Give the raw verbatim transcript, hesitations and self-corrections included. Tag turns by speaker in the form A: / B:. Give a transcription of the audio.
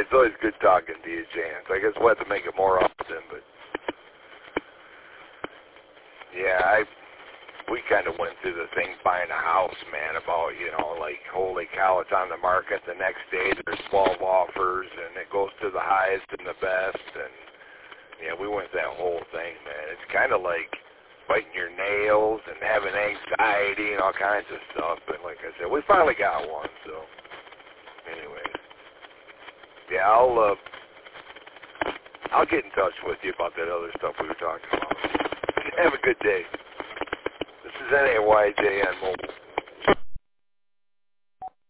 A: it's always good talking to you, Chance. I guess we'll have to make it more often, but yeah, I we kind of went through the thing buying a house, man, about, you know, like, holy cow, it's on the market. The next day there's twelve offers, and it goes to the highest and the best, and, yeah, we went through that whole thing, man. It's kind of like biting your nails and having anxiety and all kinds of stuff, but like I said, we finally got one, so, anyway. Yeah, I'll, uh, I'll get in touch with you about that other stuff we were talking about. Have a good day. This is N A Y J on Mobile.